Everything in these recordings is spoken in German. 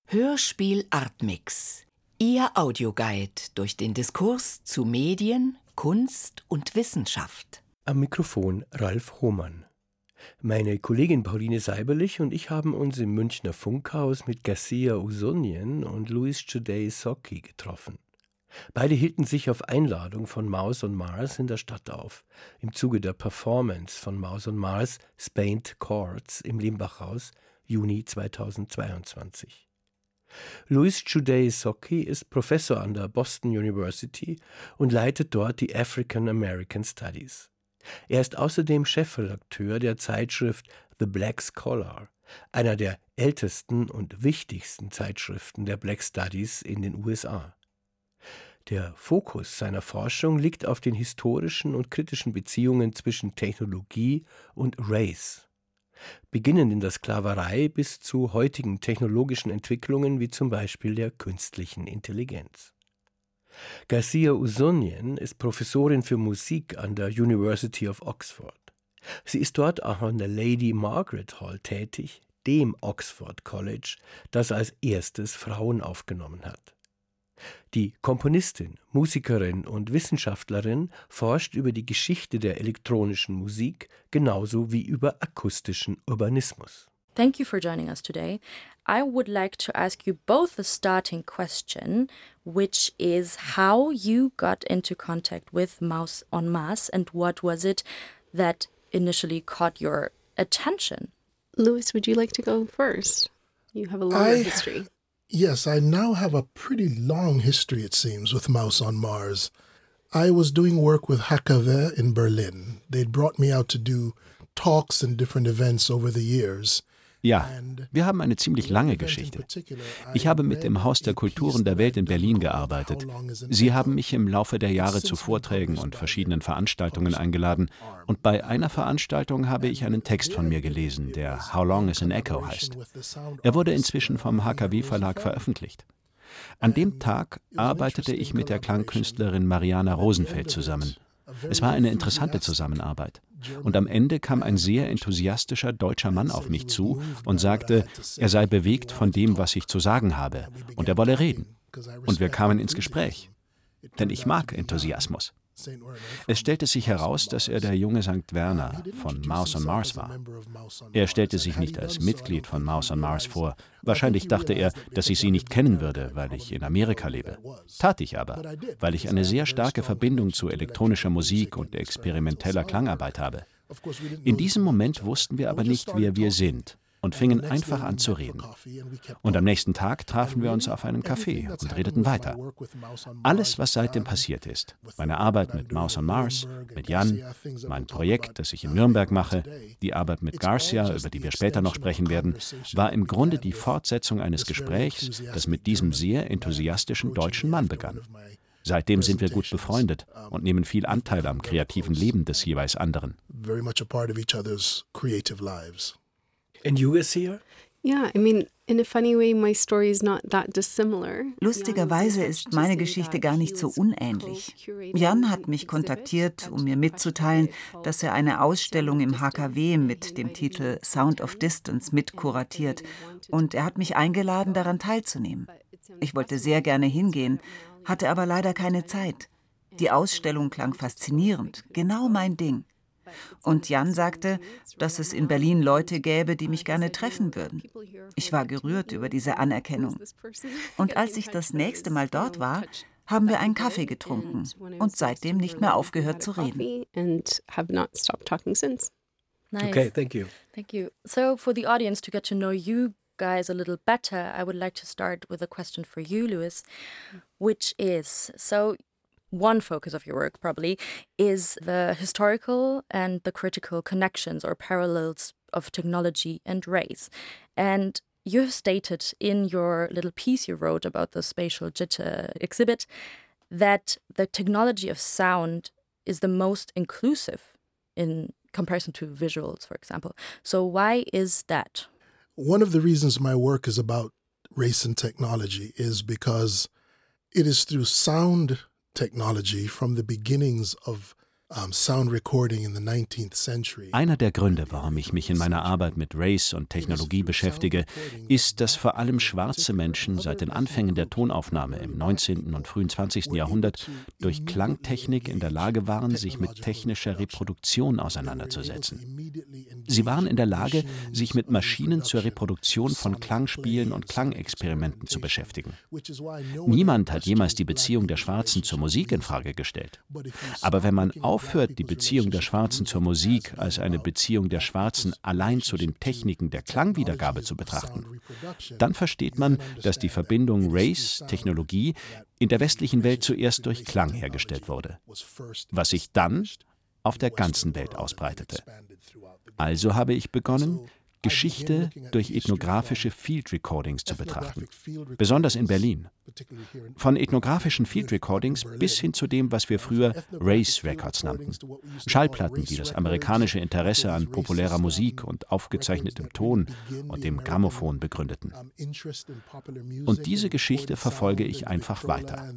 Hörspiel Artmix. Ihr Audioguide durch den Diskurs zu Medien, Kunst und Wissenschaft. Am Mikrofon Ralf Hohmann. Meine Kollegin Pauline Seiberlich und ich haben uns im Münchner Funkhaus mit Garcia Uzunien und Luis Tschudei Socki getroffen. Beide hielten sich auf Einladung von Mouse on Mars in der Stadt auf, im Zuge der Performance von Mouse on Mars Spained Chords im Limbachhaus, Juni 2022. Luis Tschudei Socki ist Professor an der Boston University und leitet dort die African American Studies. Er ist außerdem Chefredakteur der Zeitschrift The Black Scholar, einer der ältesten und wichtigsten Zeitschriften der Black Studies in den USA. Der Fokus seiner Forschung liegt auf den historischen und kritischen Beziehungen zwischen Technologie und Race. Beginnend in der Sklaverei bis zu heutigen technologischen Entwicklungen wie zum Beispiel der künstlichen Intelligenz. Garcia Uzunien ist Professorin für Musik an der University of Oxford. Sie ist dort auch an der Lady Margaret Hall tätig, dem Oxford College, das als erstes Frauen aufgenommen hat. Die Komponistin, Musikerin und Wissenschaftlerin forscht über die Geschichte der elektronischen Musik genauso wie über akustischen Urbanismus. Thank you for joining us today. I would like to ask you both the starting question, which is how you got into contact with Mouse on Mars and what was it that initially caught your attention? Louis, would you like to go first? You have a longer history. Yes, I now have a pretty long history, it seems, with Mouse on Mars. I was doing work with HKW in Berlin. They'd brought me out to do talks and different events over the years. Ja, wir haben eine ziemlich lange Geschichte. Ich habe mit dem Haus der Kulturen der Welt in Berlin gearbeitet. Sie haben mich im Laufe der Jahre zu Vorträgen und verschiedenen Veranstaltungen eingeladen. Und bei einer Veranstaltung habe ich einen Text von mir gelesen, der How Long is an Echo heißt. Er wurde inzwischen vom HKW-Verlag veröffentlicht. An dem Tag arbeitete ich mit der Klangkünstlerin Mariana Rosenfeld zusammen. Es war eine interessante Zusammenarbeit. Und am Ende kam ein sehr enthusiastischer deutscher Mann auf mich zu und sagte, er sei bewegt von dem, was ich zu sagen habe, und er wolle reden. Und wir kamen ins Gespräch. Denn ich mag Enthusiasmus. Es stellte sich heraus, dass er der junge St. Werner von Mouse on Mars war. Er stellte sich nicht als Mitglied von Mouse on Mars vor. Wahrscheinlich dachte er, dass ich sie nicht kennen würde, weil ich in Amerika lebe. Tat ich aber, weil ich eine sehr starke Verbindung zu elektronischer Musik und experimenteller Klangarbeit habe. In diesem Moment wussten wir aber nicht, wer wir sind. Und fingen einfach an zu reden. Und am nächsten Tag trafen wir uns auf einem Café und redeten weiter. Alles, was seitdem passiert ist, meine Arbeit mit Mouse on Mars, mit Jan, mein Projekt, das ich in Nürnberg mache, die Arbeit mit Garcia, über die wir später noch sprechen werden, war im Grunde die Fortsetzung eines Gesprächs, das mit diesem sehr enthusiastischen deutschen Mann begann. Seitdem sind wir gut befreundet und nehmen viel Anteil am kreativen Leben des jeweils anderen. And you, Garcia? Yeah, I mean, in a funny way, my story is not that dissimilar. Lustigerweise ist meine Geschichte gar nicht so unähnlich. Jan hat mich kontaktiert, um mir mitzuteilen, dass er eine Ausstellung im HKW mit dem Titel Sound of Distance mitkuratiert, und er hat mich eingeladen, daran teilzunehmen. Ich wollte sehr gerne hingehen, hatte aber leider keine Zeit. Die Ausstellung klang faszinierend, genau mein Ding. Und Jan sagte, dass es in Berlin Leute gäbe, die mich gerne treffen würden. Ich war gerührt über diese Anerkennung. Und als ich das nächste Mal dort war, haben wir einen Kaffee getrunken und seitdem nicht mehr aufgehört zu reden. Nice. Okay, thank you. Thank you. So for the audience to get to know you guys a little better, I would like to start with a question for you, Louis, which is, one focus of your work probably is the historical and the critical connections or parallels of technology and race. And you have stated in your little piece you wrote about the Spatial Jitter exhibit that the technology of sound is the most inclusive in comparison to visuals, for example. So why is that? One of the reasons my work is about race and technology is because it is through sound technology from the beginnings of Einer der Gründe, warum ich mich in meiner Arbeit mit Race und Technologie beschäftige, ist, dass vor allem schwarze Menschen seit den Anfängen der Tonaufnahme im 19. und frühen 20. Jahrhundert durch Klangtechnik in der Lage waren, sich mit technischer Reproduktion auseinanderzusetzen. Sie waren in der Lage, sich mit Maschinen zur Reproduktion von Klangspielen und Klangexperimenten zu beschäftigen. Niemand hat jemals die Beziehung der Schwarzen zur Musik in Frage gestellt. Aber wenn man aufhört, die Beziehung der Schwarzen zur Musik als eine Beziehung der Schwarzen allein zu den Techniken der Klangwiedergabe zu betrachten, dann versteht man, dass die Verbindung Race, Technologie, in der westlichen Welt zuerst durch Klang hergestellt wurde, was sich dann auf der ganzen Welt ausbreitete. Also habe ich begonnen, Geschichte durch ethnografische Field Recordings zu betrachten, besonders in Berlin. Von ethnografischen Field Recordings bis hin zu dem, was wir früher Race Records nannten. Schallplatten, die das amerikanische Interesse an populärer Musik und aufgezeichnetem Ton und dem Grammophon begründeten. Und diese Geschichte verfolge ich einfach weiter.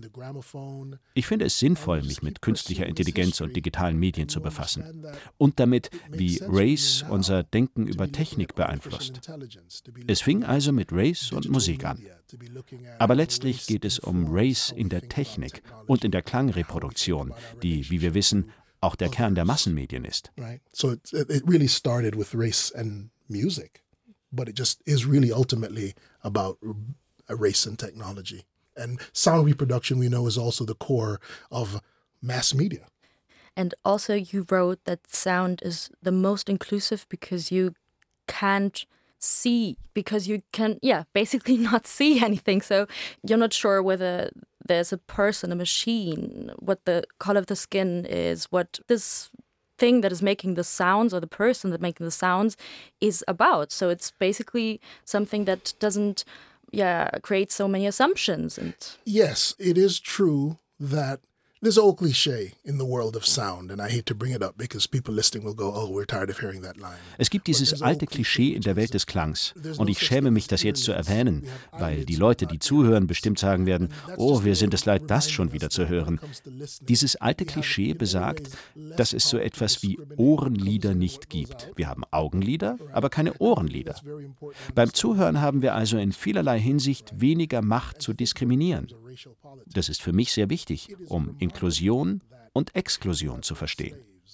Ich finde es sinnvoll, mich mit künstlicher Intelligenz und digitalen Medien zu befassen und damit, wie Race unser Denken über Technik beeinflusst. Es fing also mit Race und Musik an. Aber letztlich geht es um Race in der Technik und in der Klangreproduktion, die, wie wir wissen, auch der Kern der Massenmedien ist. So it really started with race and music, but it just is really ultimately about race and technology. And sound reproduction, we know, is also the core of mass media. And also you wrote that sound is the most inclusive because you can't see, because you can, basically not see anything. So you're not sure whether there's a person, a machine, what the color of the skin is, what this thing that is making the sounds or the person that making the sounds is about. So it's basically something that doesn't, create so many assumptions. And yes, it is true that there's an old cliche in the world of sound, and I hate to bring it up because people listening will go, oh, we're tired of hearing that line. Es gibt dieses alte Klischee in der Welt des Klangs. Und ich schäme mich, das jetzt zu erwähnen, weil die Leute, die zuhören, bestimmt sagen werden, oh, wir sind es leid, das schon wieder zu hören. Dieses alte Klischee besagt, dass es so etwas wie Ohrenlieder nicht gibt. Wir haben Augenlider, aber keine Ohrenlider. Beim Zuhören haben wir also in vielerlei Hinsicht weniger Macht zu diskriminieren. Das ist für mich sehr wichtig, um Inklusion und Exklusion zu verstehen.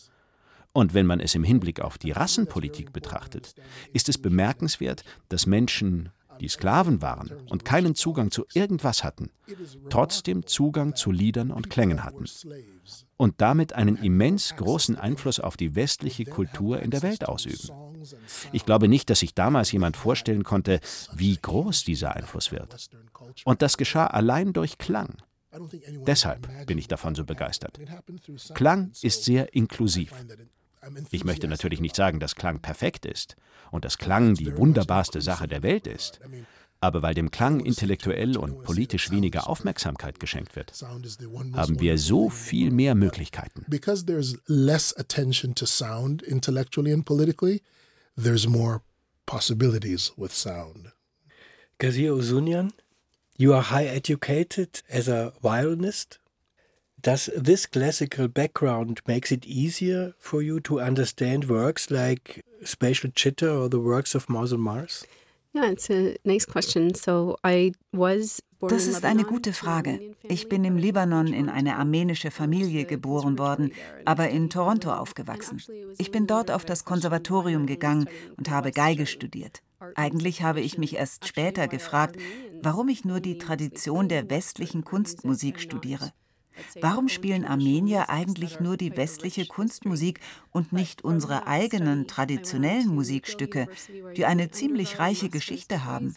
Und wenn man es im Hinblick auf die Rassenpolitik betrachtet, ist es bemerkenswert, dass Menschen, die Sklaven waren und keinen Zugang zu irgendwas hatten, trotzdem Zugang zu Liedern und Klängen hatten und damit einen immens großen Einfluss auf die westliche Kultur in der Welt ausüben. Ich glaube nicht, dass sich damals jemand vorstellen konnte, wie groß dieser Einfluss wird. Und das geschah allein durch Klang. Deshalb bin ich davon so begeistert. Klang ist sehr inklusiv. Ich möchte natürlich nicht sagen, dass Klang perfekt ist und dass Klang die wunderbarste Sache der Welt ist. Aber weil dem Klang intellektuell und politisch weniger Aufmerksamkeit geschenkt wird, haben wir so viel mehr Möglichkeiten. Because there's less attention to sound intellectually and politically, there's more possibilities with sound. Ghazia Ousunian, you are high educated as a violinist. Does this classical background makes it easier for you to understand works like Spatial Jitter or the works of Mouse on Mars? Yeah, it's a nice question. So I was born Das in ist eine Lebanon, gute Frage. Armenian family, Ich bin im Libanon in eine armenische Familie geboren worden, aber in Toronto aufgewachsen. Ich bin dort auf das Konservatorium gegangen und habe Geige studiert. Eigentlich habe ich mich erst später gefragt, warum ich nur die Tradition der westlichen Kunstmusik studiere. Warum spielen Armenier eigentlich nur die westliche Kunstmusik und nicht unsere eigenen traditionellen Musikstücke, die eine ziemlich reiche Geschichte haben?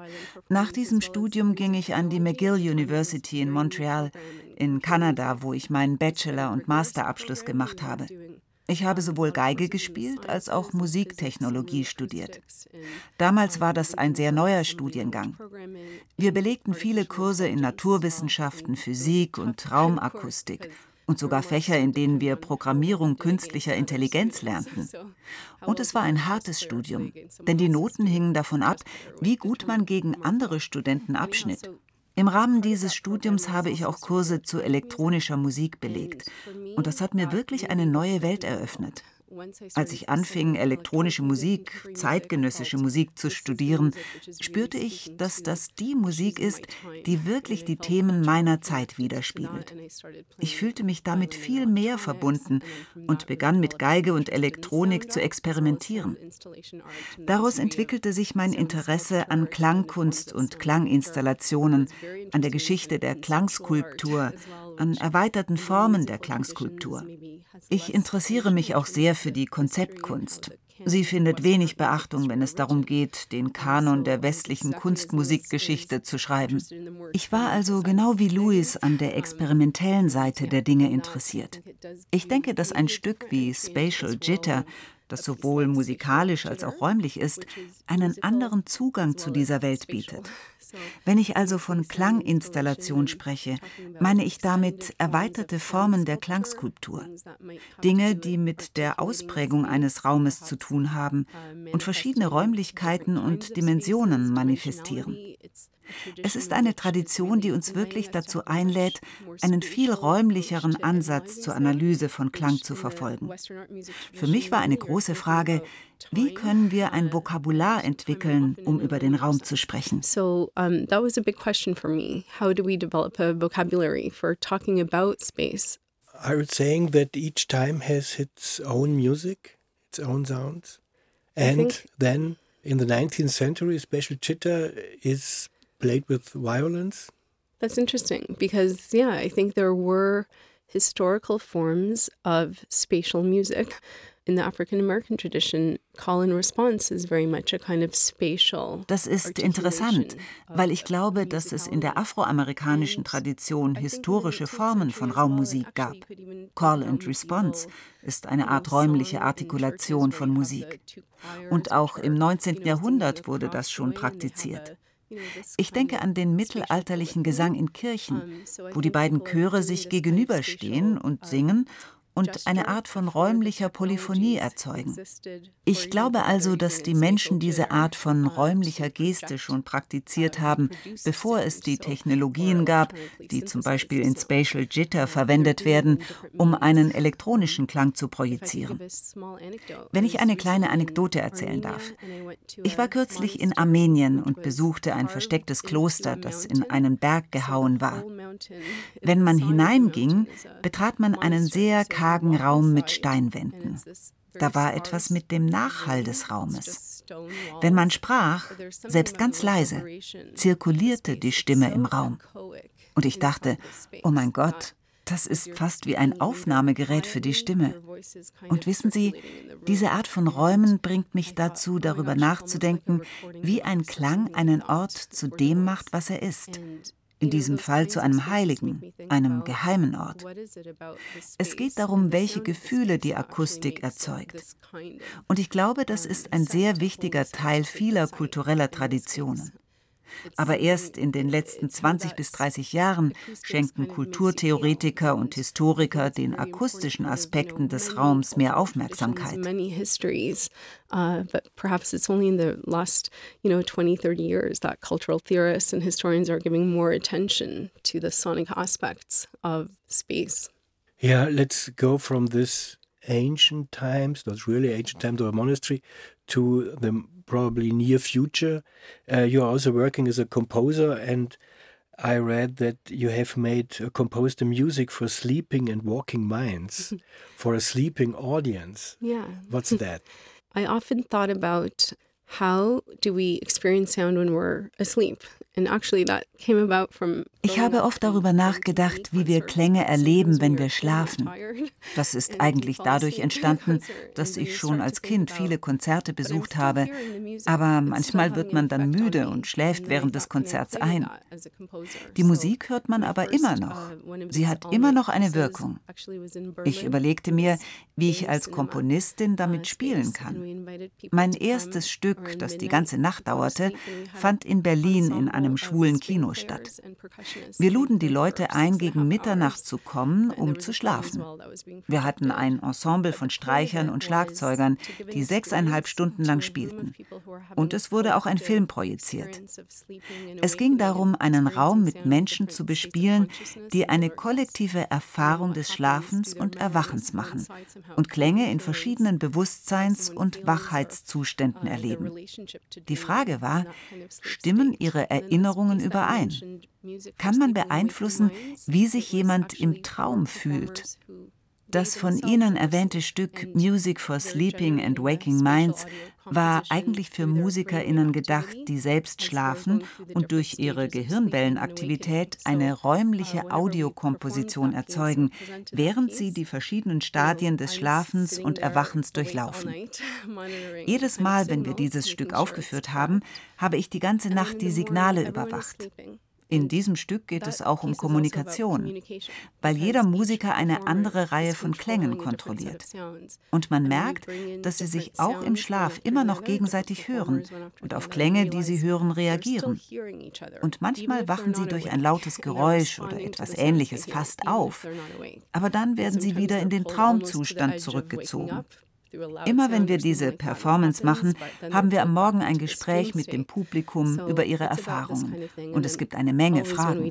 Nach diesem Studium ging ich an die McGill University in Montreal, in Kanada, wo ich meinen Bachelor- und Masterabschluss gemacht habe. Ich habe sowohl Geige gespielt als auch Musiktechnologie studiert. Damals war das ein sehr neuer Studiengang. Wir belegten viele Kurse in Naturwissenschaften, Physik und Raumakustik und sogar Fächer, in denen wir Programmierung künstlicher Intelligenz lernten. Und es war ein hartes Studium, denn die Noten hingen davon ab, wie gut man gegen andere Studenten abschnitt. Im Rahmen dieses Studiums habe ich auch Kurse zu elektronischer Musik belegt. Und das hat mir wirklich eine neue Welt eröffnet. Als ich anfing, elektronische Musik, zeitgenössische Musik zu studieren, spürte ich, dass das die Musik ist, die wirklich die Themen meiner Zeit widerspiegelt. Ich fühlte mich damit viel mehr verbunden und begann mit Geige und Elektronik zu experimentieren. Daraus entwickelte sich mein Interesse an Klangkunst und Klanginstallationen, an der Geschichte der Klangskulptur, an erweiterten Formen der Klangskulptur. Ich interessiere mich auch sehr für die Konzeptkunst. Sie findet wenig Beachtung, wenn es darum geht, den Kanon der westlichen Kunstmusikgeschichte zu schreiben. Ich war also genau wie Louis an der experimentellen Seite der Dinge interessiert. Ich denke, dass ein Stück wie Spatial Jitter, das sowohl musikalisch als auch räumlich ist, einen anderen Zugang zu dieser Welt bietet. Wenn ich also von Klanginstallation spreche, meine ich damit erweiterte Formen der Klangskulptur. Dinge, die mit der Ausprägung eines Raumes zu tun haben und verschiedene Räumlichkeiten und Dimensionen manifestieren. Es ist eine Tradition, die uns wirklich dazu einlädt, einen viel räumlicheren Ansatz zur Analyse von Klang zu verfolgen. Für mich war eine große Frage, wie können wir ein Vokabular entwickeln, um über den Raum zu sprechen? So that was a big question for me. How do we develop a vocabulary for talking about space? Are you saying that each time has its own music, its own sounds? And then in the 19th century, Spatial Jitter is played with violence? That's interesting because, yeah, I think there were historical forms of spatial music. In the African American tradition, call and response is very much a kind of spatial. Das ist interessant, weil ich glaube, dass es in der afroamerikanischen Tradition historische Formen von Raummusik gab. Call and Response ist eine Art räumliche Artikulation von Musik. Und auch im 19. Jahrhundert wurde das schon praktiziert. Ich denke an den mittelalterlichen Gesang in Kirchen, wo die beiden Chöre sich gegenüberstehen und singen und eine Art von räumlicher Polyphonie erzeugen. Ich glaube also, dass die Menschen diese Art von räumlicher Geste schon praktiziert haben, bevor es die Technologien gab, die zum Beispiel in Spatial Jitter verwendet werden, um einen elektronischen Klang zu projizieren. Wenn ich eine kleine Anekdote erzählen darf. Ich war kürzlich in Armenien und besuchte ein verstecktes Kloster, das in einen Berg gehauen war. Wenn man hineinging, betrat man einen sehr kargen Raum mit Steinwänden. Da war etwas mit dem Nachhall des Raumes. Wenn man sprach, selbst ganz leise, zirkulierte die Stimme im Raum. Und ich dachte, oh mein Gott, das ist fast wie ein Aufnahmegerät für die Stimme. Und wissen Sie, diese Art von Räumen bringt mich dazu, darüber nachzudenken, wie ein Klang einen Ort zu dem macht, was er ist. In diesem Fall zu einem heiligen, einem geheimen Ort. Es geht darum, welche Gefühle die Akustik erzeugt. Und ich glaube, das ist ein sehr wichtiger Teil vieler kultureller Traditionen. Aber erst in den letzten 20 bis 30 Jahren schenken Kulturtheoretiker und Historiker den akustischen Aspekten des Raums mehr Aufmerksamkeit. But perhaps it's only in the last, 20, 30 years that cultural theorists and historians are giving more attention to the sonic aspects of space. Yeah, let's go from this ancient times, not really ancient times of a monastery, to the probably near future. You're also working as a composer, and I read that you have composed the music for sleeping and walking minds, for a sleeping audience. Yeah. What's that? I often thought about how do we experience sound when we're asleep? And actually that came about from Ich habe oft darüber nachgedacht, wie wir Klänge erleben, wenn wir schlafen. Das ist eigentlich dadurch entstanden, dass ich schon als Kind viele Konzerte besucht habe. Aber manchmal wird man dann müde und schläft während des Konzerts ein. Die Musik hört man aber immer noch. Sie hat immer noch eine Wirkung. Ich überlegte mir, wie ich als Komponistin damit spielen kann. Mein erstes Stück, Stück, das die ganze Nacht dauerte, fand in Berlin in einem schwulen Kino statt. Wir luden die Leute ein, gegen Mitternacht zu kommen, um zu schlafen. Wir hatten ein Ensemble von Streichern und Schlagzeugern, die 6,5 Stunden lang spielten. Und es wurde auch ein Film projiziert. Es ging darum, einen Raum mit Menschen zu bespielen, die eine kollektive Erfahrung des Schlafens und Erwachens machen und Klänge in verschiedenen Bewusstseins- und Wachheitszuständen erleben. Die Frage war, stimmen ihre Erinnerungen überein? Kann man beeinflussen, wie sich jemand im Traum fühlt? Das von Ihnen erwähnte Stück Music for Sleeping and Waking Minds war eigentlich für MusikerInnen gedacht, die selbst schlafen und durch ihre Gehirnwellenaktivität eine räumliche Audiokomposition erzeugen, während sie die verschiedenen Stadien des Schlafens und Erwachens durchlaufen. Jedes Mal, wenn wir dieses Stück aufgeführt haben, habe ich die ganze Nacht die Signale überwacht. In diesem Stück geht es auch um Kommunikation, weil jeder Musiker eine andere Reihe von Klängen kontrolliert. Und man merkt, dass sie sich auch im Schlaf immer noch gegenseitig hören und auf Klänge, die sie hören, reagieren. Und manchmal wachen sie durch ein lautes Geräusch oder etwas Ähnliches fast auf, aber dann werden sie wieder in den Traumzustand zurückgezogen. Immer wenn wir diese Performance machen, haben wir am Morgen ein Gespräch mit dem Publikum über ihre Erfahrungen. Und es gibt eine Menge Fragen.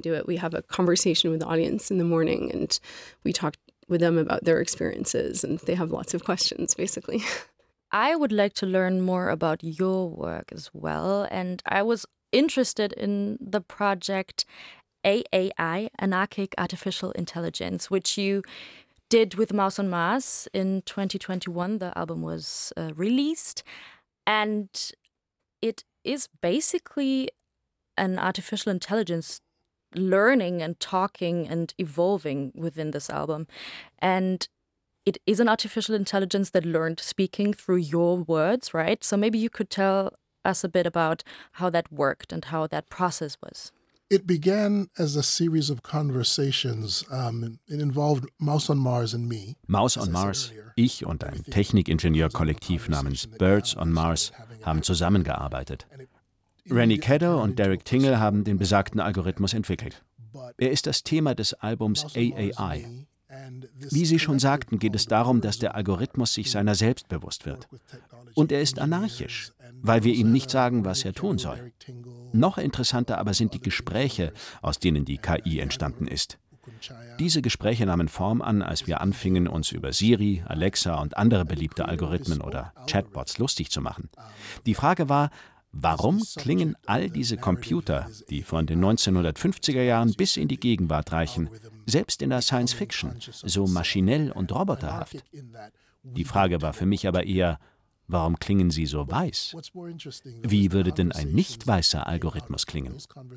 I would like to learn more about your work as well, and I was interested in the project AAI, Anarchic Artificial Intelligence, which you did with Mouse on Mars in 2021. The album was released, and it is basically an artificial intelligence learning and talking and evolving within this album. And it is an artificial intelligence that learned speaking through your words, right? So maybe you could tell us a bit about how that worked and how that process was. It began as a series of conversations. It involved Mouse on Mars and me. Mouse on Mars, ich und ein Technikingenieurkollektiv namens Birds on Mars haben zusammengearbeitet. Rennie Kedder und Derek Tingle haben den besagten Algorithmus entwickelt. Er ist das Thema des Albums AAI. Wie Sie schon sagten, geht es darum, dass der Algorithmus sich seiner selbst bewusst wird. Und er ist anarchisch, weil wir ihm nicht sagen, was er tun soll. Noch interessanter aber sind die Gespräche, aus denen die KI entstanden ist. Diese Gespräche nahmen Form an, als wir anfingen, uns über Siri, Alexa und andere beliebte Algorithmen oder Chatbots lustig zu machen. Die Frage war, warum klingen all diese Computer, die von den 1950er Jahren bis in die Gegenwart reichen, selbst in der Science-Fiction, so maschinell und roboterhaft? Die Frage war für mich aber eher, warum klingen sie so weiß? Wie würde denn ein nicht weißer Algorithmus klingen?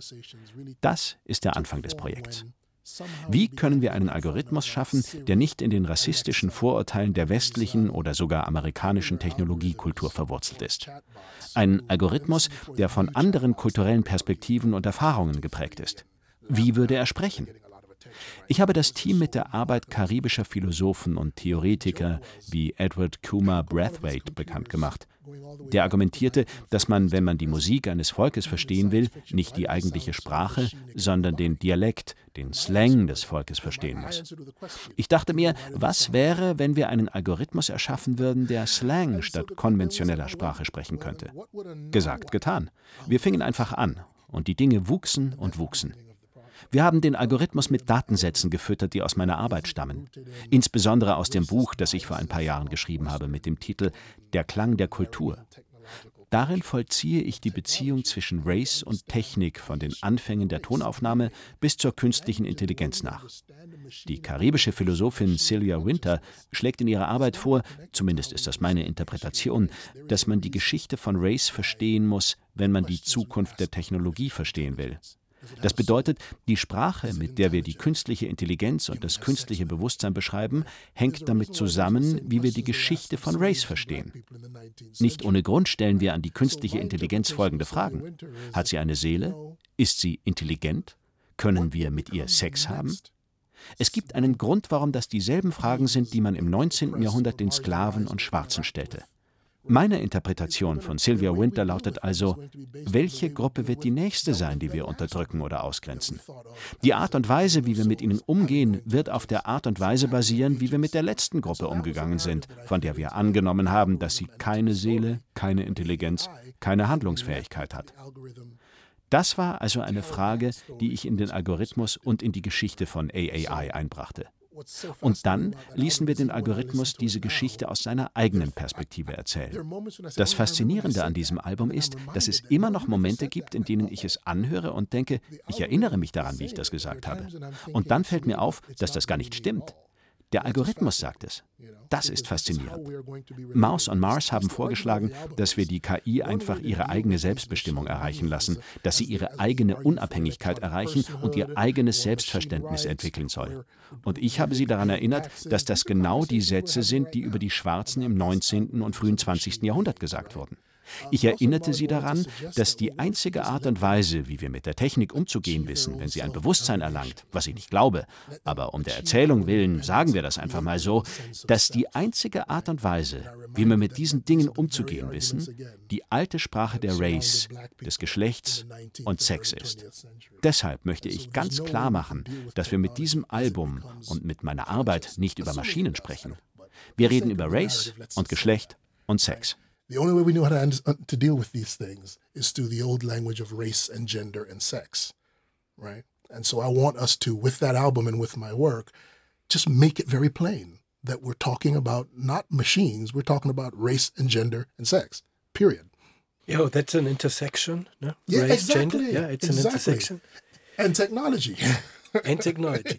Das ist der Anfang des Projekts. Wie können wir einen Algorithmus schaffen, der nicht in den rassistischen Vorurteilen der westlichen oder sogar amerikanischen Technologiekultur verwurzelt ist? Ein Algorithmus, der von anderen kulturellen Perspektiven und Erfahrungen geprägt ist. Wie würde er sprechen? Ich habe das Team mit der Arbeit karibischer Philosophen und Theoretiker wie Edward Coomer Brathwaite bekannt gemacht. Der argumentierte, dass man, wenn man die Musik eines Volkes verstehen will, nicht die eigentliche Sprache, sondern den Dialekt, den Slang des Volkes verstehen muss. Ich dachte mir, was wäre, wenn wir einen Algorithmus erschaffen würden, der Slang statt konventioneller Sprache sprechen könnte? Gesagt, getan. Wir fingen einfach an und die Dinge wuchsen und wuchsen. Wir haben den Algorithmus mit Datensätzen gefüttert, die aus meiner Arbeit stammen. Insbesondere aus dem Buch, das ich vor ein paar Jahren geschrieben habe, mit dem Titel »Der Klang der Kultur«. Darin vollziehe ich die Beziehung zwischen Race und Technik von den Anfängen der Tonaufnahme bis zur künstlichen Intelligenz nach. Die karibische Philosophin Celia Winter schlägt in ihrer Arbeit vor, zumindest ist das meine Interpretation, dass man die Geschichte von Race verstehen muss, wenn man die Zukunft der Technologie verstehen will. Das bedeutet, die Sprache, mit der wir die künstliche Intelligenz und das künstliche Bewusstsein beschreiben, hängt damit zusammen, wie wir die Geschichte von Race verstehen. Nicht ohne Grund stellen wir an die künstliche Intelligenz folgende Fragen. Hat sie eine Seele? Ist sie intelligent? Können wir mit ihr Sex haben? Es gibt einen Grund, warum das dieselben Fragen sind, die man im 19. Jahrhundert den Sklaven und Schwarzen stellte. Meine Interpretation von Sylvia Wynter lautet also, welche Gruppe wird die nächste sein, die wir unterdrücken oder ausgrenzen? Die Art und Weise, wie wir mit ihnen umgehen, wird auf der Art und Weise basieren, wie wir mit der letzten Gruppe umgegangen sind, von der wir angenommen haben, dass sie keine Seele, keine Intelligenz, keine Handlungsfähigkeit hat. Das war also eine Frage, die ich in den Algorithmus und in die Geschichte von AAI einbrachte. Und dann ließen wir den Algorithmus diese Geschichte aus seiner eigenen Perspektive erzählen. Das Faszinierende an diesem Album ist, dass es immer noch Momente gibt, in denen ich es anhöre und denke, ich erinnere mich daran, wie ich das gesagt habe. Und dann fällt mir auf, dass das gar nicht stimmt. Der Algorithmus sagt es. Das ist faszinierend. Mouse on Mars haben vorgeschlagen, dass wir die KI einfach ihre eigene Selbstbestimmung erreichen lassen, dass sie ihre eigene Unabhängigkeit erreichen und ihr eigenes Selbstverständnis entwickeln soll. Und ich habe sie daran erinnert, dass das genau die Sätze sind, die über die Schwarzen im 19. und frühen 20. Jahrhundert gesagt wurden. Ich erinnerte sie daran, dass die einzige Art und Weise, wie wir mit der Technik umzugehen wissen, wenn sie ein Bewusstsein erlangt, was ich nicht glaube, aber um der Erzählung willen sagen wir das einfach mal so, dass die einzige Art und Weise, wie wir mit diesen Dingen umzugehen wissen, die alte Sprache der Race, des Geschlechts und Sex ist. Deshalb möchte ich ganz klar machen, dass wir mit diesem Album und mit meiner Arbeit nicht über Maschinen sprechen. Wir reden über Race und Geschlecht und Sex. The only way we know how to deal with these things is through the old language of race and gender and sex, right? And so I want us to, with that album and with my work, just make it very plain that we're talking about not machines, we're talking about race and gender and sex, period. Yeah, that's an intersection, no? Yeah, Race, exactly. Gender. Yeah, it's an intersection. And technology. And technology.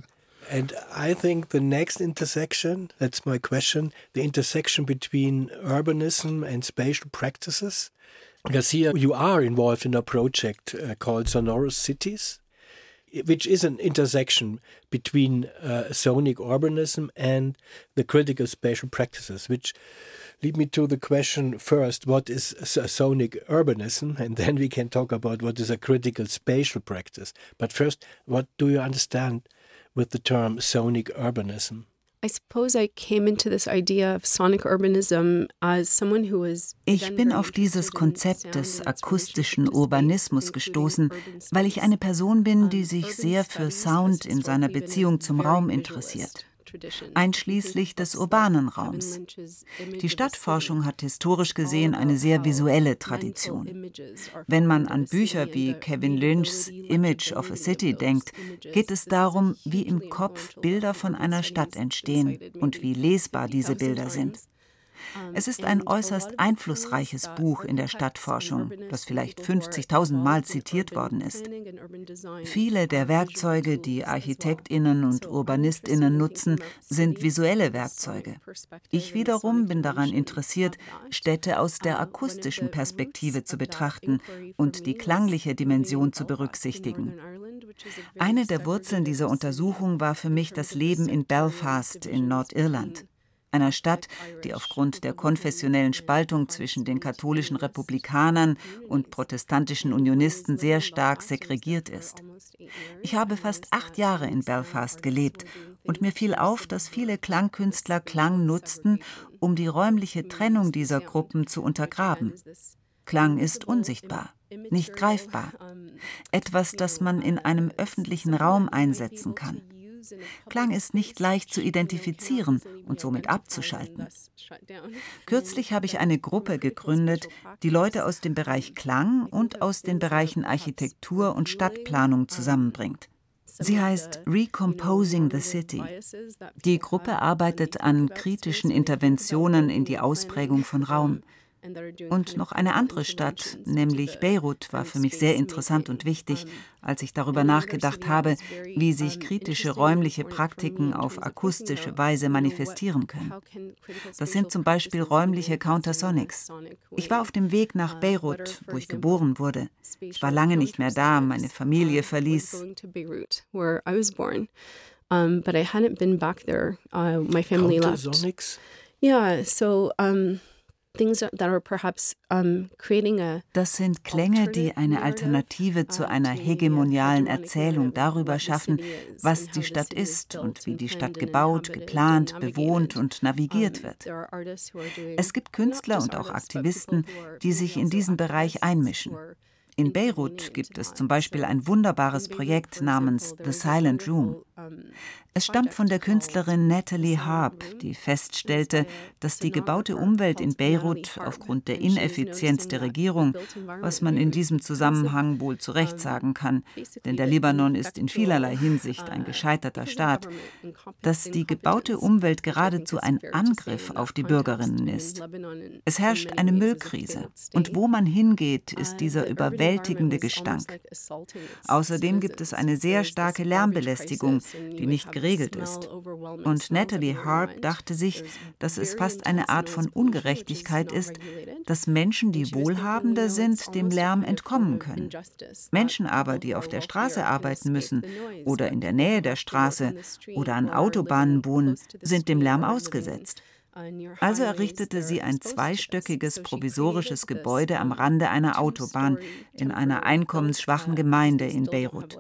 And I think the next intersection, that's my question, the intersection between urbanism and spatial practices. Garcia, you are involved in a project called Sonorous Cities, which is an intersection between sonic urbanism and the critical spatial practices, which lead me to the question first, what is sonic urbanism? And then we can talk about what is a critical spatial practice. But first, what do you understand with the term sonic urbanism? I suppose I came into this idea of sonic urbanism as someone who was. Ich bin auf dieses Konzept des akustischen Urbanismus gestoßen, weil ich eine Person bin, die sich sehr für Sound in seiner Beziehung zum Raum interessiert, einschließlich des urbanen Raums. Die Stadtforschung hat historisch gesehen eine sehr visuelle Tradition. Wenn man an Bücher wie Kevin Lynchs Image of a City denkt, geht es darum, wie im Kopf Bilder von einer Stadt entstehen und wie lesbar diese Bilder sind. Es ist ein äußerst einflussreiches Buch in der Stadtforschung, das vielleicht 50.000 Mal zitiert worden ist. Viele der Werkzeuge, die ArchitektInnen und UrbanistInnen nutzen, sind visuelle Werkzeuge. Ich wiederum bin daran interessiert, Städte aus der akustischen Perspektive zu betrachten und die klangliche Dimension zu berücksichtigen. Eine der Wurzeln dieser Untersuchung war für mich das Leben in Belfast in Nordirland, einer Stadt, die aufgrund der konfessionellen Spaltung zwischen den katholischen Republikanern und protestantischen Unionisten sehr stark segregiert ist. Ich habe fast 8 Jahre in Belfast gelebt und mir fiel auf, dass viele Klangkünstler Klang nutzten, um die räumliche Trennung dieser Gruppen zu untergraben. Klang ist unsichtbar, nicht greifbar, etwas, das man in einem öffentlichen Raum einsetzen kann. Klang ist nicht leicht zu identifizieren und somit abzuschalten. Kürzlich habe ich eine Gruppe gegründet, die Leute aus dem Bereich Klang und aus den Bereichen Architektur und Stadtplanung zusammenbringt. Sie heißt Recomposing the City. Die Gruppe arbeitet an kritischen Interventionen in die Ausprägung von Raum. Und noch eine andere Stadt, nämlich Beirut, war für mich sehr interessant und wichtig, als ich darüber nachgedacht habe, wie sich kritische räumliche Praktiken auf akustische Weise manifestieren können. Das sind zum Beispiel räumliche Countersonics. Ich war auf dem Weg nach Beirut, wo ich geboren wurde. Ich war lange nicht mehr da, meine Familie verließ. But I hadn't been back there. My family left. Countersonics? Yeah, so Das sind Klänge, die eine Alternative zu einer hegemonialen Erzählung darüber schaffen, was die Stadt ist und wie die Stadt gebaut, geplant, bewohnt und navigiert wird. Es gibt Künstler und auch Aktivisten, die sich in diesen Bereich einmischen. In Beirut gibt es zum Beispiel ein wunderbares Projekt namens The Silent Room. Es stammt von der Künstlerin Natalie Harp, die feststellte, dass die gebaute Umwelt in Beirut aufgrund der Ineffizienz der Regierung, was man in diesem Zusammenhang wohl zu Recht sagen kann, denn der Libanon ist in vielerlei Hinsicht ein gescheiterter Staat, dass die gebaute Umwelt geradezu ein Angriff auf die Bürgerinnen ist. Es herrscht eine Müllkrise und wo man hingeht, ist dieser überwältigende Gestank. Außerdem gibt es eine sehr starke Lärmbelästigung, die nicht geregelt ist. Und Natalie Harp dachte sich, dass es fast eine Art von Ungerechtigkeit ist, dass Menschen, die wohlhabender sind, dem Lärm entkommen können. Menschen aber, die auf der Straße arbeiten müssen oder in der Nähe der Straße oder an Autobahnen wohnen, sind dem Lärm ausgesetzt. Also errichtete sie ein zweistöckiges provisorisches Gebäude am Rande einer Autobahn in einer einkommensschwachen Gemeinde in Beirut.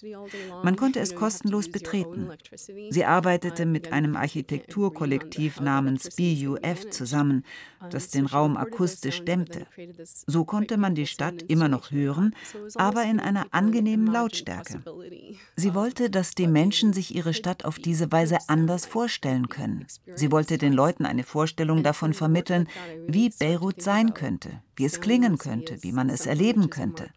Man konnte es kostenlos betreten. Sie arbeitete mit einem Architekturkollektiv namens BUF zusammen, das den Raum akustisch dämmte. So konnte man die Stadt immer noch hören, aber in einer angenehmen Lautstärke. Sie wollte, dass die Menschen sich ihre Stadt auf diese Weise anders vorstellen können. Sie wollte den Leuten eine Vorstellung davon vermitteln, wie Beirut sein könnte, wie es klingen könnte, wie man es erleben könnte.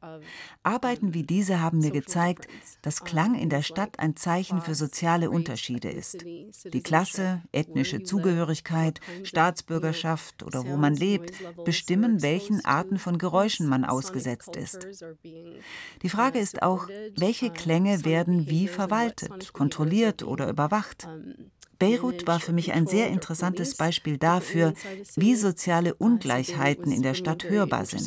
Arbeiten wie diese haben mir gezeigt, dass Klang in der Stadt ein Zeichen für soziale Unterschiede ist. Die Klasse, ethnische Zugehörigkeit, Staatsbürgerschaft oder wo man lebt, bestimmen, welchen Arten von Geräuschen man ausgesetzt ist. Die Frage ist auch, welche Klänge werden wie verwaltet, kontrolliert oder überwacht? Beirut war für mich ein sehr interessantes Beispiel dafür, wie soziale Ungleichheiten in der Stadt hörbar sind.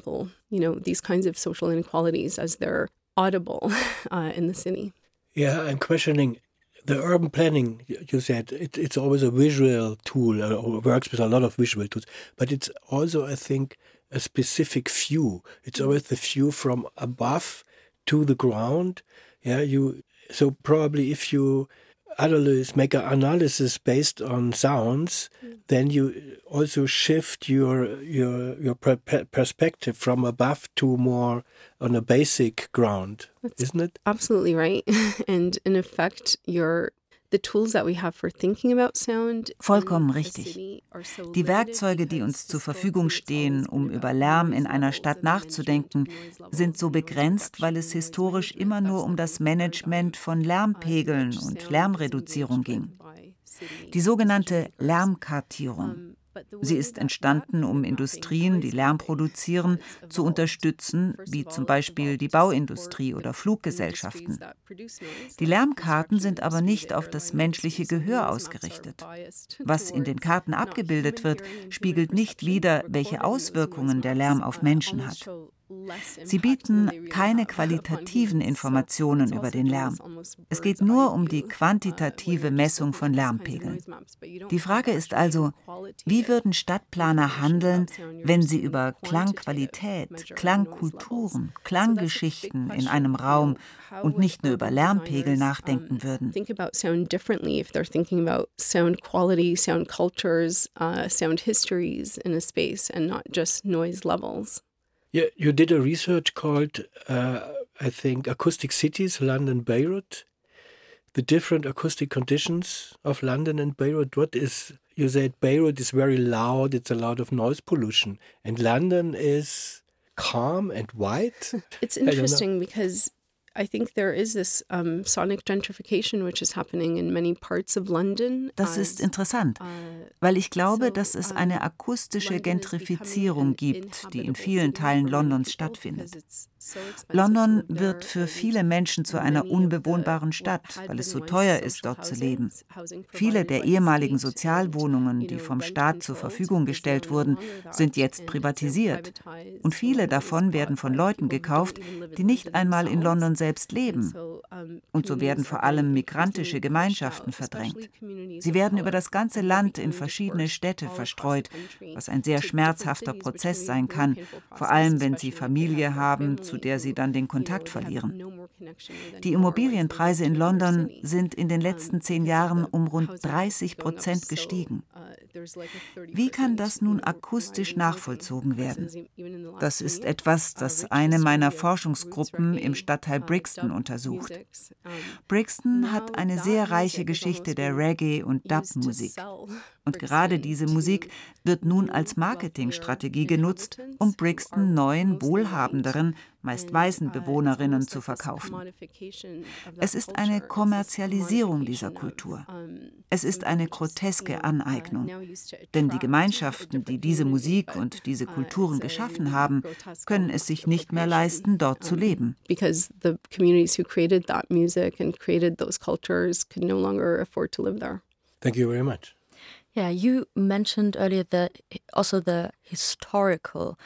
Yeah, I'm questioning the urban planning. You said it's always a visual tool or works with a lot of visual tools, but it's also, I think, a specific view. It's always the view from above to the ground. Yeah, so probably if you make an analysis based on sounds, then you also shift your perspective from above to more on a basic ground, isn't it? Absolutely right. And in effect, the tools that we have for thinking about sound. Vollkommen richtig. Die Werkzeuge, die uns zur Verfügung stehen, um über Lärm in einer Stadt nachzudenken, sind so begrenzt, weil es historisch immer nur um das Management von Lärmpegeln und Lärmreduzierung ging. Die sogenannte Lärmkartierung. Sie ist entstanden, um Industrien, die Lärm produzieren, zu unterstützen, wie zum Beispiel die Bauindustrie oder Fluggesellschaften. Die Lärmkarten sind aber nicht auf das menschliche Gehör ausgerichtet. Was in den Karten abgebildet wird, spiegelt nicht wider, welche Auswirkungen der Lärm auf Menschen hat. Sie bieten keine qualitativen Informationen über den Lärm. Es geht nur um die quantitative Messung von Lärmpegeln. Die Frage ist also, wie würden Stadtplaner handeln, wenn sie über Klangqualität, Klangkulturen, Klanggeschichten in einem Raum und nicht nur über Lärmpegel nachdenken würden? Think about sound differently if they're thinking about sound quality, sound cultures, sound histories in a space and not just noise levels. Yeah, you did a research called, I think, Acoustic Cities, London, Beirut. The different acoustic conditions of London and Beirut. You said Beirut is very loud, it's a lot of noise pollution. And London is calm and white? It's interesting because I think there is this sonic gentrification which is happening in many parts of London. Das ist interessant, weil ich glaube, dass es eine akustische Gentrifizierung gibt, die in vielen Teilen Londons stattfindet. London wird für viele Menschen zu einer unbewohnbaren Stadt, weil es so teuer ist, dort zu leben. Viele der ehemaligen Sozialwohnungen, die vom Staat zur Verfügung gestellt wurden, sind jetzt privatisiert. Und viele davon werden von Leuten gekauft, die nicht einmal in London selbst leben. Und so werden vor allem migrantische Gemeinschaften verdrängt. Sie werden über das ganze Land in verschiedene Städte verstreut, was ein sehr schmerzhafter Prozess sein kann, vor allem wenn sie Familie haben, zu der sie dann den Kontakt verlieren. Die Immobilienpreise in London sind in den letzten 10 Jahren um rund 30% gestiegen. Wie kann das nun akustisch nachvollzogen werden? Das ist etwas, das eine meiner Forschungsgruppen im Stadtteil Brixton untersucht. Brixton hat eine sehr reiche Geschichte der Reggae- und Dub-Musik. Und gerade diese Musik wird nun als Marketingstrategie genutzt, um Brixton neuen, wohlhabenderen, meist weißen Bewohnerinnen zu verkaufen. Es ist eine Kommerzialisierung dieser Kultur. Es ist eine groteske Aneignung. Denn die Gemeinschaften, die diese Musik und diese Kulturen geschaffen haben, können es sich nicht mehr leisten, dort zu leben. Because the communities who created that music and created those cultures could no longer afford to live there. Thank you very much. Yeah, you mentioned earlier also the historical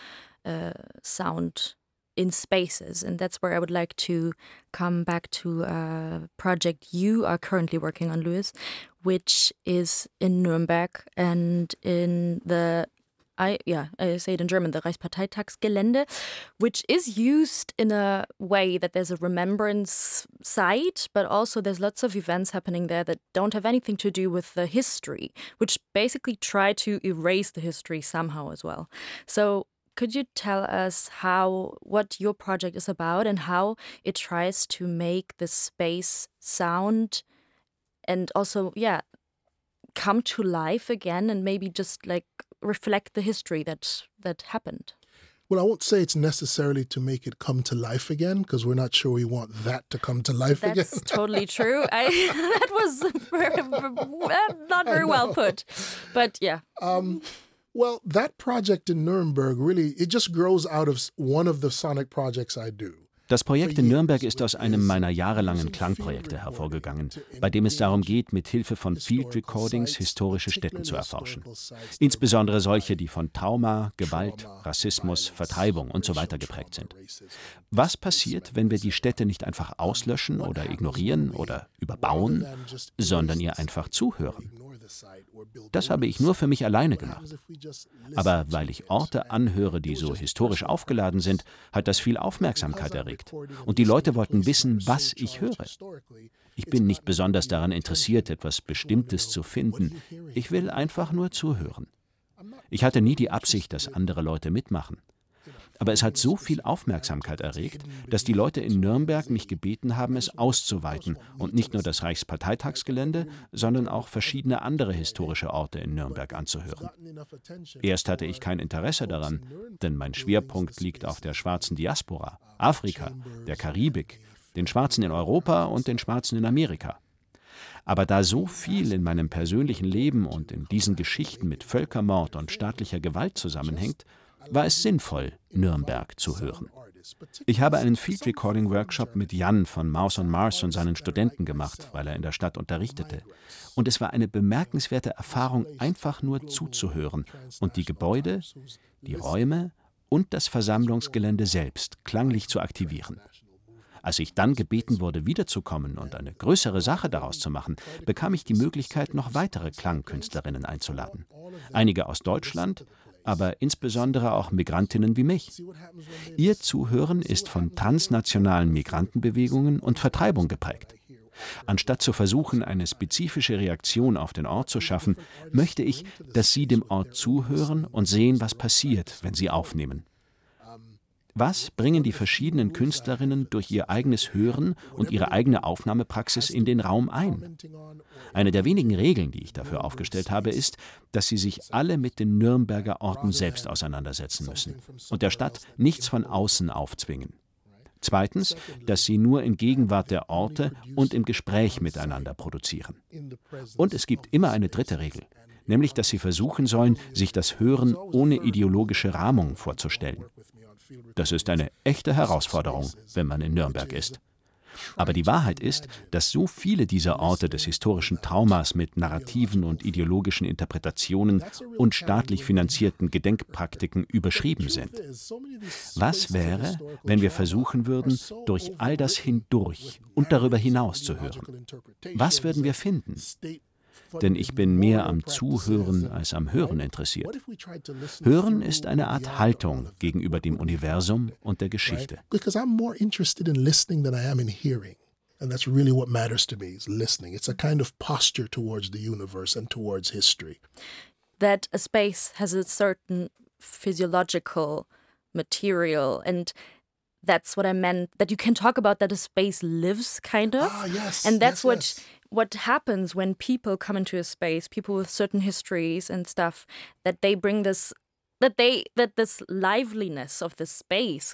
sound in spaces, and that's where I would like to come back to a project you are currently working on, Louis, which is in Nuremberg and in the I say it in German, the Reichsparteitagsgelände, which is used in a way that there's a remembrance site, but also there's lots of events happening there that don't have anything to do with the history, which basically try to erase the history somehow as well. So could you tell us what your project is about and how it tries to make the space sound and also, come to life again and maybe just like reflect the history that happened? Well, I won't say it's necessarily to make it come to life again, because we're not sure we want that to come to life again. That's totally true. That was not very well put, but yeah. Well, that project in Nuremberg really, it just grows out of one of the sonic projects I do. Das Projekt in Nürnberg ist aus einem meiner jahrelangen Klangprojekte hervorgegangen, bei dem es darum geht, mit Hilfe von Field Recordings historische Stätten zu erforschen. Insbesondere solche, die von Trauma, Gewalt, Rassismus, Vertreibung usw. geprägt sind. Was passiert, wenn wir die Stätte nicht einfach auslöschen oder ignorieren oder überbauen, sondern ihr einfach zuhören? Das habe ich nur für mich alleine gemacht. Aber weil ich Orte anhöre, die so historisch aufgeladen sind, hat das viel Aufmerksamkeit erregt. Und die Leute wollten wissen, was ich höre. Ich bin nicht besonders daran interessiert, etwas Bestimmtes zu finden. Ich will einfach nur zuhören. Ich hatte nie die Absicht, dass andere Leute mitmachen. Aber es hat so viel Aufmerksamkeit erregt, dass die Leute in Nürnberg mich gebeten haben, es auszuweiten und nicht nur das Reichsparteitagsgelände, sondern auch verschiedene andere historische Orte in Nürnberg anzuhören. Erst hatte ich kein Interesse daran, denn mein Schwerpunkt liegt auf der schwarzen Diaspora, Afrika, der Karibik, den Schwarzen in Europa und den Schwarzen in Amerika. Aber da so viel in meinem persönlichen Leben und in diesen Geschichten mit Völkermord und staatlicher Gewalt zusammenhängt, war es sinnvoll, Nürnberg zu hören. Ich habe einen Field Recording Workshop mit Jan von Mouse on Mars und seinen Studenten gemacht, weil er in der Stadt unterrichtete. Und es war eine bemerkenswerte Erfahrung, einfach nur zuzuhören und die Gebäude, die Räume und das Versammlungsgelände selbst klanglich zu aktivieren. Als ich dann gebeten wurde, wiederzukommen und eine größere Sache daraus zu machen, bekam ich die Möglichkeit, noch weitere Klangkünstlerinnen einzuladen. Einige aus Deutschland, aber insbesondere auch Migrantinnen wie mich. Ihr Zuhören ist von transnationalen Migrantenbewegungen und Vertreibung geprägt. Anstatt zu versuchen, eine spezifische Reaktion auf den Ort zu schaffen, möchte ich, dass Sie dem Ort zuhören und sehen, was passiert, wenn Sie aufnehmen. Was bringen die verschiedenen Künstlerinnen durch ihr eigenes Hören und ihre eigene Aufnahmepraxis in den Raum ein? Eine der wenigen Regeln, die ich dafür aufgestellt habe, ist, dass sie sich alle mit den Nürnberger Orten selbst auseinandersetzen müssen und der Stadt nichts von außen aufzwingen. Zweitens, dass sie nur in Gegenwart der Orte und im Gespräch miteinander produzieren. Und es gibt immer eine dritte Regel, nämlich, dass sie versuchen sollen, sich das Hören ohne ideologische Rahmung vorzustellen. Das ist eine echte Herausforderung, wenn man in Nürnberg ist. Aber die Wahrheit ist, dass so viele dieser Orte des historischen Traumas mit narrativen und ideologischen Interpretationen und staatlich finanzierten Gedenkpraktiken überschrieben sind. Was wäre, wenn wir versuchen würden, durch all das hindurch und darüber hinaus zu hören? Was würden wir finden? Denn ich bin mehr am Zuhören als am Hören interessiert. Hören ist eine Art Haltung gegenüber dem Universum und der Geschichte. Because I'm more interested in listening than I am in hearing. And that's really what matters to me, is listening. It's a kind of posture towards the universe and towards history. That a space has a certain physiological material, and that's what I meant, that you can talk about that a space lives, kind of. Yes. And that's yes. what happens when people come into a space, people with certain histories and stuff, that they bring this, that this liveliness of the space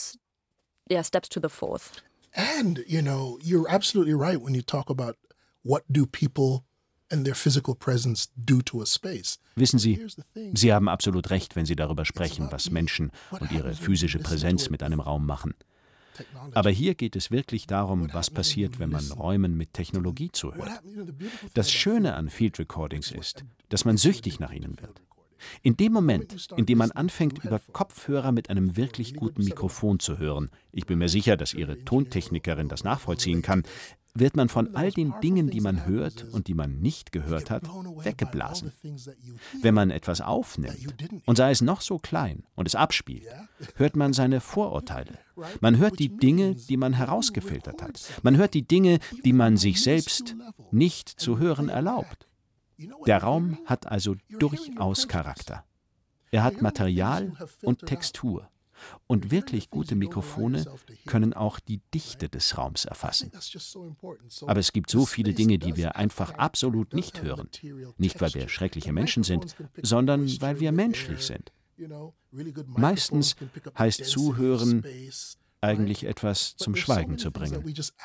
steps to the forth. And, you're absolutely right when you talk about what do people and their physical presence do to a space. Wissen Sie, Sie haben absolut recht, wenn Sie darüber sprechen, was Menschen und ihre physische Präsenz mit einem Raum machen. Aber hier geht es wirklich darum, was passiert, wenn man Räumen mit Technologie zuhört. Das Schöne an Field Recordings ist, dass man süchtig nach ihnen wird. In dem Moment, in dem man anfängt, über Kopfhörer mit einem wirklich guten Mikrofon zu hören, ich bin mir sicher, dass Ihre Tontechnikerin das nachvollziehen kann, wird man von all den Dingen, die man hört und die man nicht gehört hat, weggeblasen. Wenn man etwas aufnimmt, und sei es noch so klein und es abspielt, hört man seine Vorurteile. Man hört die Dinge, die man herausgefiltert hat. Man hört die Dinge, die man sich selbst nicht zu hören erlaubt. Der Raum hat also durchaus Charakter. Er hat Material und Textur. Und wirklich gute Mikrofone können auch die Dichte des Raums erfassen. Aber es gibt so viele Dinge, die wir einfach absolut nicht hören. Nicht, weil wir schreckliche Menschen sind, sondern weil wir menschlich sind. Meistens heißt Zuhören, eigentlich etwas zum Schweigen zu bringen.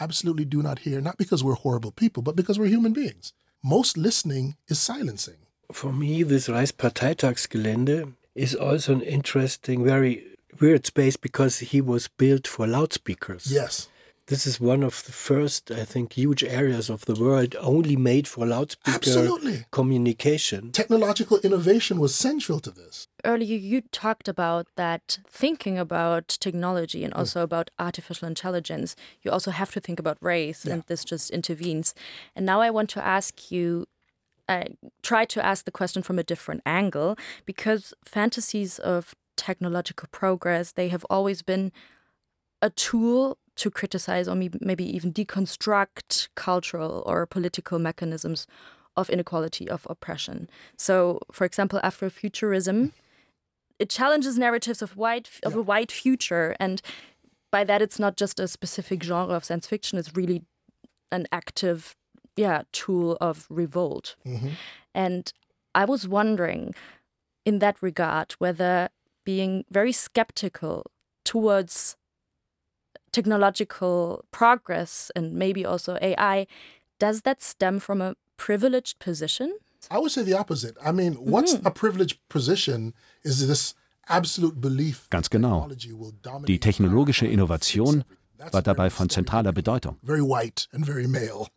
Most listening is silencing. For me, this Reichsparteitagsgelände is also an interesting, very weird space because he was built for loudspeakers. Yes. This is one of the first, I think, huge areas of the world only made for loudspeaker communication. Technological innovation was central to this. Earlier you talked about that thinking about technology and also about artificial intelligence, you also have to think about race, and this just intervenes. And now I want to ask you, try to ask the question from a different angle, because fantasies of technological progress, they have always been a tool to criticize or maybe even deconstruct cultural or political mechanisms of inequality, of oppression. So, for example, Afrofuturism, it challenges narratives of a white future, and by that it's not just a specific genre of science fiction, it's really an active tool of revolt. Mm-hmm. And I was wondering, in that regard, whether being very skeptical towards technological progress and maybe also AI, does that stem from a privileged position? I would say the opposite. I mean, what's a privileged position is this absolute belief. Ganz genau. Die technologische Innovation war dabei von zentraler Bedeutung. Very white and very male.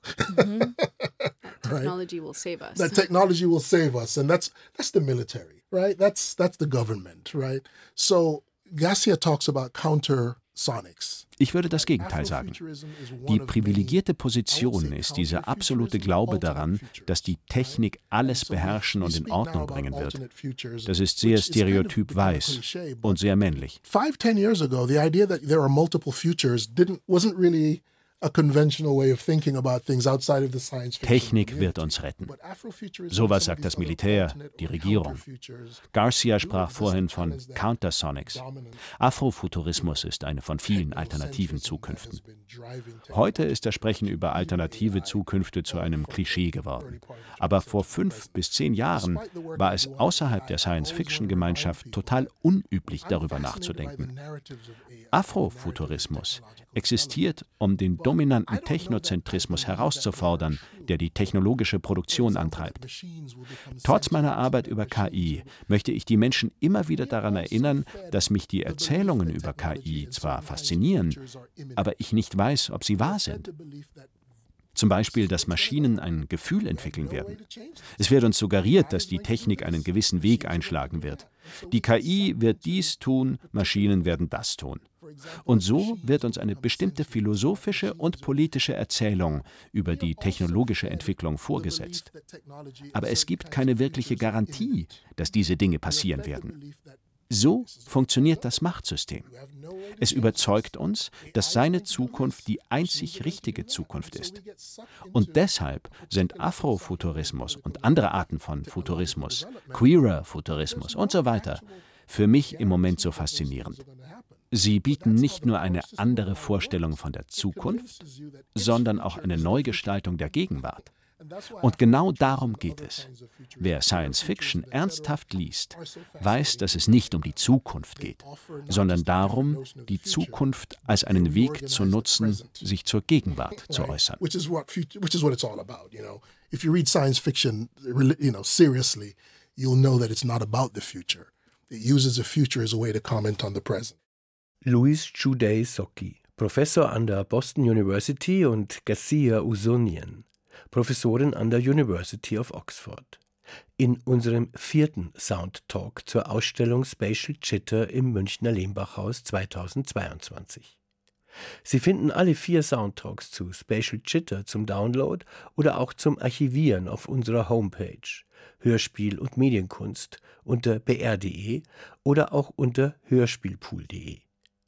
Technology will save us. That technology will save us, and that's the military, right? That's the government, right? So Garcia talks about countersonics. Ich würde das Gegenteil sagen. Die privilegierte Position ist dieser absolute Glaube daran, dass die Technik alles beherrschen und in Ordnung bringen wird. Das ist sehr stereotyp weiß und sehr männlich. 5-10 years ago, the idea that there are multiple futures wasn't really a conventional way of thinking about things outside of the science fiction. Technik wird uns retten. Sowas sagt das Militär, die Regierung. Garcia sprach vorhin von Countersonics. Afrofuturismus ist eine von vielen alternativen Zukünften. Heute ist das Sprechen über alternative Zukünfte zu einem Klischee geworden. Aber vor 5 bis 10 Jahren war es außerhalb der Science-Fiction-Gemeinschaft total unüblich, darüber nachzudenken. Afrofuturismus existiert, um den dominanten Technozentrismus herauszufordern, der die technologische Produktion antreibt. Trotz meiner Arbeit über KI möchte ich die Menschen immer wieder daran erinnern, dass mich die Erzählungen über KI zwar faszinieren, aber ich nicht weiß, ob sie wahr sind. Zum Beispiel, dass Maschinen ein Gefühl entwickeln werden. Es wird uns suggeriert, dass die Technik einen gewissen Weg einschlagen wird. Die KI wird dies tun, Maschinen werden das tun. Und so wird uns eine bestimmte philosophische und politische Erzählung über die technologische Entwicklung vorgesetzt. Aber es gibt keine wirkliche Garantie, dass diese Dinge passieren werden. So funktioniert das Machtsystem. Es überzeugt uns, dass seine Zukunft die einzig richtige Zukunft ist. Und deshalb sind Afrofuturismus und andere Arten von Futurismus, queerer Futurismus und so weiter für mich im Moment so faszinierend. Sie bieten nicht nur eine andere Vorstellung von der Zukunft, sondern auch eine Neugestaltung der Gegenwart. Und genau darum geht es. Wer Science Fiction ernsthaft liest, weiß, dass es nicht um die Zukunft geht, sondern darum, die Zukunft als einen Weg zu nutzen, sich zur Gegenwart zu äußern. Which is what it's all about, you know. If you read science fiction, seriously, you'll know that it's not about the future. It uses the future as a way to comment on the present. Louis Juday Zocchi, Professor an der Boston University, und Garcia Usunian, Professorin an der University of Oxford. In unserem 4. Soundtalk zur Ausstellung Spatial Jitter im Münchner Lehmbachhaus 2022. Sie finden alle 4 Soundtalks zu Spatial Jitter zum Download oder auch zum Archivieren auf unserer Homepage Hörspiel- und Medienkunst unter br.de oder auch unter hörspielpool.de.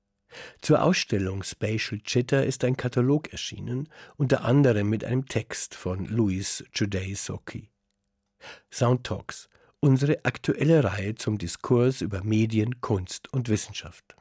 Zur Ausstellung Spatial Jitter ist ein Katalog erschienen, unter anderem mit einem Text von Louis Juday Zocchi. Soundtalks, unsere aktuelle Reihe zum Diskurs über Medien, Kunst und Wissenschaft.